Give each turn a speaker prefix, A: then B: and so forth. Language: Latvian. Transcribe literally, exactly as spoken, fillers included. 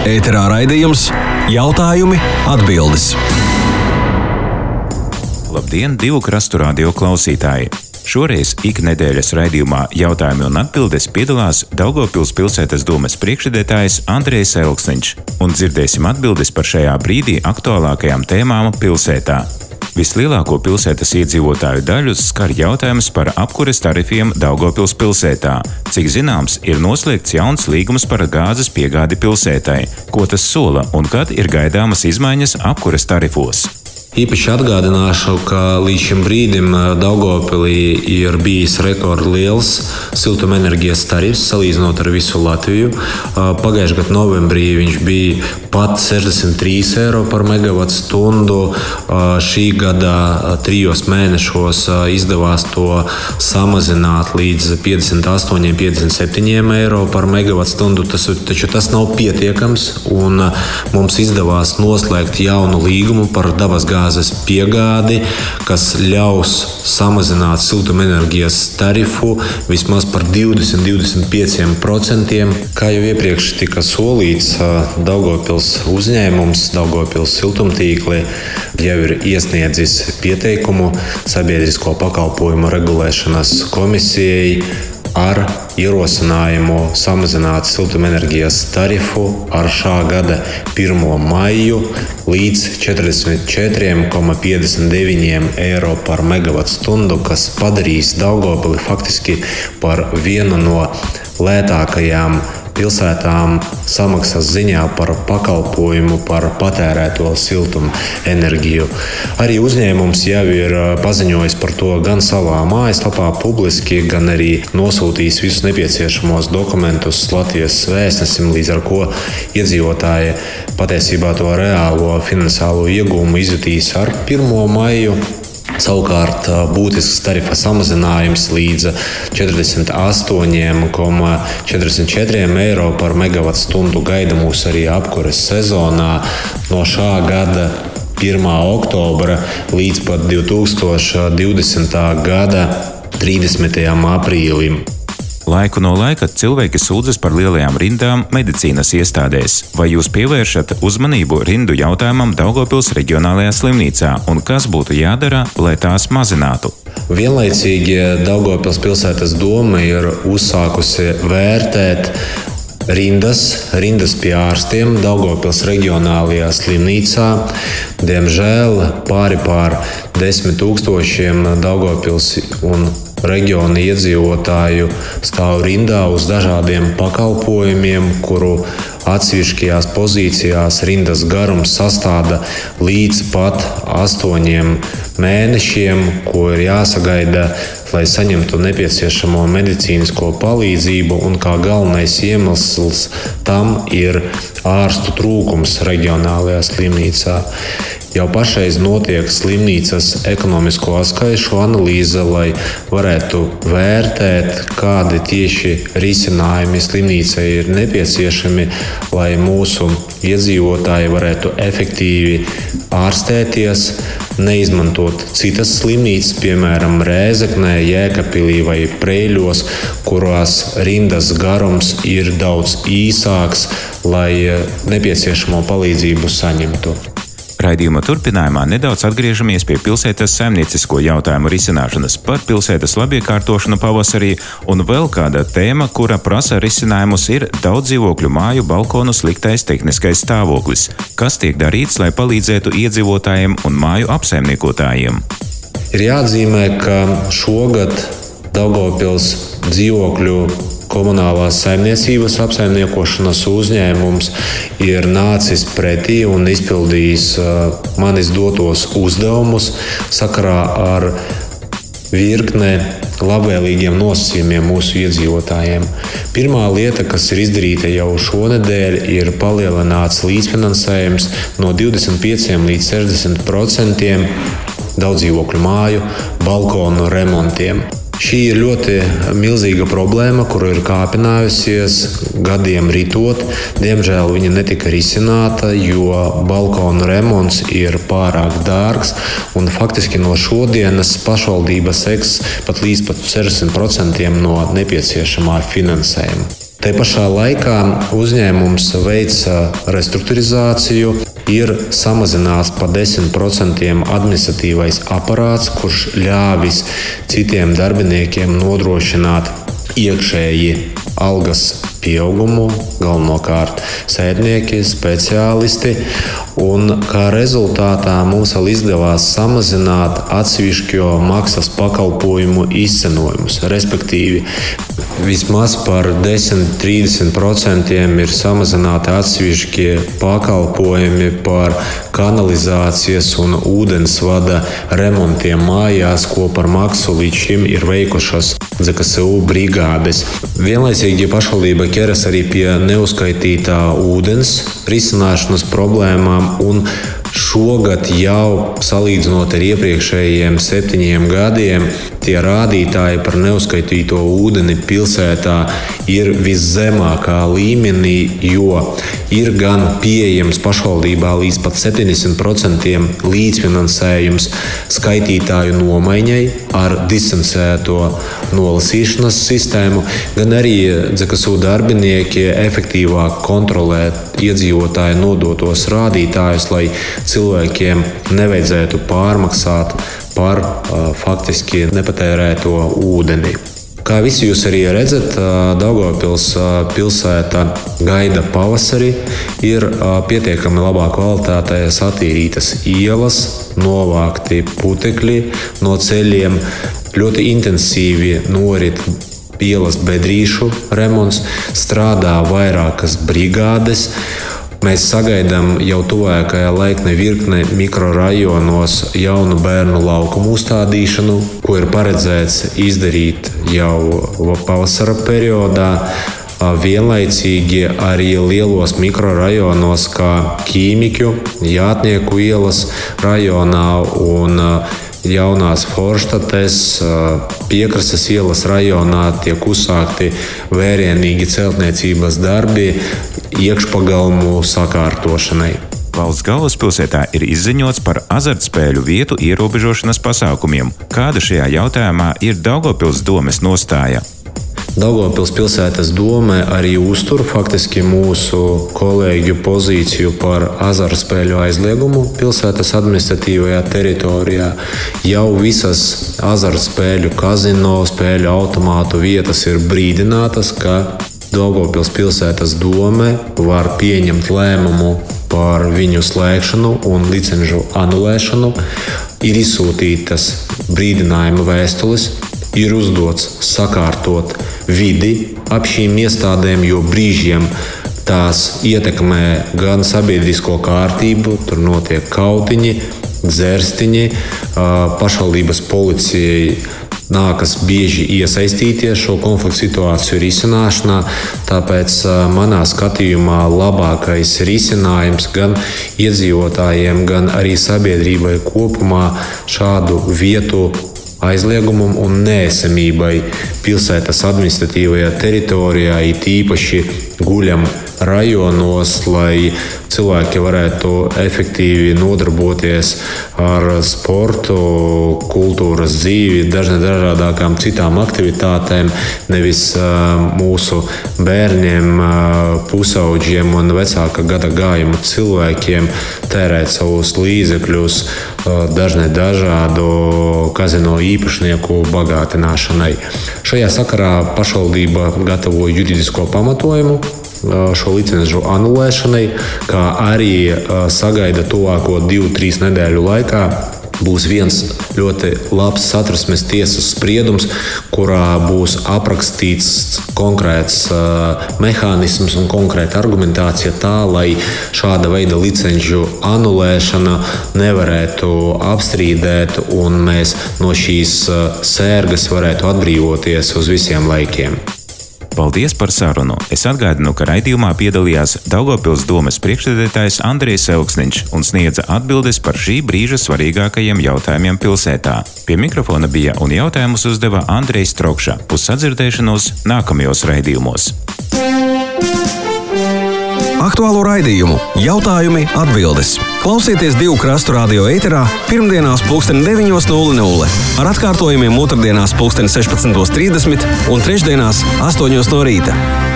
A: Ēterā raidījums Jautājumi, atbildes.
B: Labdien, divu krastu radio klausītāji! Šoreiz iknedēļas raidījumā Jautājumi un atbildes piedalās Daugavpils pilsētas domes priekšsēdētājs Andrejs Elksniņš, un dzirdēsim atbildes par šajā brīdī aktuālākajām tēmām pilsētā. Vislielāko pilsētas iedzīvotāju daļu skar jautājums par apkures tarifiem Daugavpils pilsētā. Cik zināms, ir noslēgts jauns līgums par gāzes piegādi pilsētai. Ko tas sola un kad ir gaidāmas izmaiņas apkures tarifos?
C: Īpaši atgādināšu, ka līdz šim brīdim Daugavpilī ir bijis rekordliels siltumenerģijas tarifs salīdzinot ar visu Latviju. Pagājušā gada novembrī viņš bija pat sešdesmit trīs eiro par megavatu stundu. Šī gada trijos mēnešos izdevās to samazināt līdz piecdesmit astoņiem, piecdesmit septiņiem eiro par megavatu stundu. Tas, taču tas nav pietiekams, un mums izdevās noslēgt jaunu līgumu par dabas gāzes gāzes piegādi, kas ļaus samazināt siltumenerģijas tarifu vismaz par divdesmit līdz divdesmit pieciem procentiem. Kā jau iepriekš tika solīts, Daugavpils uzņēmums, Daugavpils siltumtīkli jau ir iesniedzis pieteikumu sabiedrisko pakalpojumu regulēšanas komisijai ar ierosinājumu samazināt siltumenerģijas tarifu ar šā gada pirmo maiju līdz četrdesmit četriem komats piecdesmit deviņi eiro par megavatu stundu, kas padarīs Daugavpili faktiski par vienu no lētākajām pilsētām samaksas ziņā par pakalpojumu par patērēto siltumenerģiju. Arī uzņēmums jau ir paziņojis par to gan savā mājaslapā publiski, gan arī nosūtījis visus nepieciešamos dokumentus Latvijas vēstnesim, līdz ar ko iedzīvotāji patiesībā to reālo finansiālo iegūmu izjutīs ar pirmo maiju. Savukārt būtisks tarifa samazinājums līdz četrdesmit astoņiem komats četrdesmit četriem eiro par megavatu stundu gaida mūs arī apkures sezonā no šā gada pirmā oktobra līdz pat divi tūkstoši divdesmitā gada trīsdesmitajam aprīlim.
B: Laiku no laika cilvēki sūdzas par lielajām rindām medicīnas iestādēs. Vai jūs pievēršat uzmanību rindu jautājumam Daugavpils reģionālajā slimnīcā un kas būtu jādara, lai tās mazinātu?
C: Vienlaicīgi Daugavpils pilsētas doma ir uzsākusi vērtēt rindas, rindas pie ārstiem Daugavpils reģionālajā slimnīcā. Diemžēl pāri pār desmit tūkstošiem Daugavpils un reģiona iedzīvotāju stāv rindā uz dažādiem pakalpojumiem, kuru atsevišķajās pozīcijās rindas garums sastāda līdz pat astoņiem mēnešiem, ko ir jāsagaida, lai saņemtu nepieciešamo medicīnisko palīdzību, un kā galvenais iemesls tam ir ārstu trūkums reģionālajā slimnīcā. Jau pašreiz notiek slimnīcas ekonomisko atskaišu analīze, lai varētu vērtēt, kādi tieši risinājumi slimnīcai ir nepieciešami, lai mūsu iedzīvotāji varētu efektīvi ārstēties, neizmantot citas slimnīcas, piemēram, Rēzeknē, Jēkabpilī vai Preiļos, kurās rindas garums ir daudz īsāks, lai nepieciešamo palīdzību saņemtu.
B: Raidījuma turpinājumā nedaudz atgriežamies pie pilsētas saimniecisko jautājumu risināšanas par pilsētas labiekārtošanu pavasarī, un vēl kāda tēma, kura prasa risinājumus, ir daudz dzīvokļu māju balkonu sliktais tehniskais stāvoklis. Kas tiek darīts, lai palīdzētu iedzīvotājiem un māju apsaimniekotājiem?
C: Ir jāatzīmē, ka šogad Daugavpils dzīvokļu komunālās saimniecības apsaimniekošanas uzņēmums ir nācis pretī un izpildījis manis dotos uzdevumus sakarā ar virkne labvēlīgiem nosacījumiem mūsu iedzīvotājiem. Pirmā lieta, kas ir izdarīta jau šonedēļ, ir palielināts līdzfinansējums no divdesmit pieciem līdz sešdesmit procentiem daudzdzīvokļu māju balkonu remontiem. Šī ir ļoti milzīga problēma, kuru ir kāpinājusies gadiem ritot. Diemžēl viņa netika risināta, jo balkonu remonts ir pārāk dārgs, un faktiski no šodienas pašvaldība seks pat līdz pat sešdesmit procentiem no nepieciešamā finansējuma. Te pašā laikā uzņēmums veica restruktūrizāciju, ir samazināts pa desmit procentiem administratīvais aparāts, kurš ļāvis citiem darbiniekiem nodrošināt iekšēji algas pieaugumu, galvenokārt sētnieki, speciālisti, un kā rezultātā mums vēl izdevās samazināt atsevišķo maksas pakalpojumu izcenojumus, respektīvi vismaz par desmit līdz trīsdesmit procentiem ir samazināti atsevišķie pakalpojumi par kanalizācijas un ūdensvada remontiem mājās, ko par maksu līdz šim ir veikušas Z K S U brigādes. Vienlaicīgi pašvaldība ķeras arī pie neuzskaitītā ūdens risināšanas problēmām, un šogad jau salīdzinot ar iepriekšējiem septiņiem gadiem, tie rādītāji par neuzskaitīto ūdeni pilsētā ir viszemākā līmenī, jo ir gan pieejams pašvaldībā līdz pat septiņdesmit procentiem līdzfinansējums skaitītāju nomaiņai ar distancēto nolasīšanas sistēmu, gan arī Z K S U darbinieki efektīvāk kontrolē iedzīvotāju nodotos rādītājus, lai cilvēkiem nevajadzētu pārmaksāt par uh, faktiski nepatērēto ūdeni. Kā visi jūs arī redzat, Daugavpils pilsēta gaida pavasari, ir pietiekami labā kvalitātē satīrītas ielas, novākti putekļi no ceļiem, ļoti intensīvi norit ielas bedrīšu remonts, strādā vairākas brigādes. Mēs sagaidām jau tuvākajā laikā virkne mikrorajonos jaunu bērnu laukumu uzstādīšanu, ko ir paredzēts izdarīt jau pavasara periodā. Vienlaicīgi arī lielos mikrorajonos, kā Ķīmikļu, Jātnieku ielas rajonā un Jaunās Forštates, Piekrastes ielas rajonā tiek uzsākti vērienīgi celtniecības darbi iekšpagalmu sakārtošanai.
B: Valsts galvaspilsētā ir izziņots par azartspēļu vietu ierobežošanas pasākumiem. Kāda šajā jautājumā ir Daugavpils domes nostāja?
C: Daugavpils pilsētas dome arī uztur faktiski mūsu kolēģu pozīciju par azartspēļu aizliegumu pilsētas administratīvajā teritorijā. Jau visas azartspēļu kazino, spēļu automātu vietas ir brīdinātas, ka Daugavpils pilsētas dome var pieņemt lēmumu par viņu slēgšanu un licenču anulēšanu. Ir izsūtītas brīdinājuma vēstules, ir uzdots sakārtot vidi ap šīm iestādēm, jo brīžiem tās ietekmē gan sabiedrisko kārtību, tur notiek kautiņi, dzērstiņi, pašvaldības policijai nākas bieži iesaistīties šo konfliktu situāciju risināšanā, tāpēc manā skatījumā labākais risinājums gan iedzīvotājiem, gan arī sabiedrībai kopumā šādu vietu aizliegumam un neesamībai pilsētas administratīvajā teritorijā, it īpaši guļam rajonos, lai cilvēki varētu efektīvi nodarboties ar sportu, kultūras dzīvi, dažādākām citām aktivitātēm, nevis mūsu bērniem, pusauģiem un vecāka gada gājuma cilvēkiem tērēt savus līdzekļus dažne dažādu kazino īpašnieku bagātināšanai. Šajā sakarā pašvaldība gatavo juridisko pamatojumu šo licenču anulēšanai, kā arī sagaida tuvāko divu, trīs nedēļu laikā būs viens ļoti labs satversmes tiesas spriedums, kurā būs aprakstīts konkrēts uh, mehānisms un konkrēta argumentācija tā, lai šāda veida licenču anulēšana nevarētu apstrīdēt un mēs no šīs uh, sērgas varētu atbrīvoties uz visiem laikiem.
B: Paldies par sarunu! Es atgādinu, ka raidījumā piedalījās Daugavpils domes priekšsēdētājs Andrejs Elksniņš un sniedza atbildes par šī brīža svarīgākajiem jautājumiem pilsētā. Pie mikrofona bija un jautājumus uzdeva Andrejs Trokša. Uz sadzirdēšanos nākamajos raidījumos.
A: Aktuālo raidījumu jautājumi, atbildes. Klausieties Divu krastu radio ēterā pirmdienās pulksten deviņos nulle nulle, ar atkārtojumiem otrdienās pulksten sešpadsmitos trīsdesmit un trešdienās astoņos no rīta.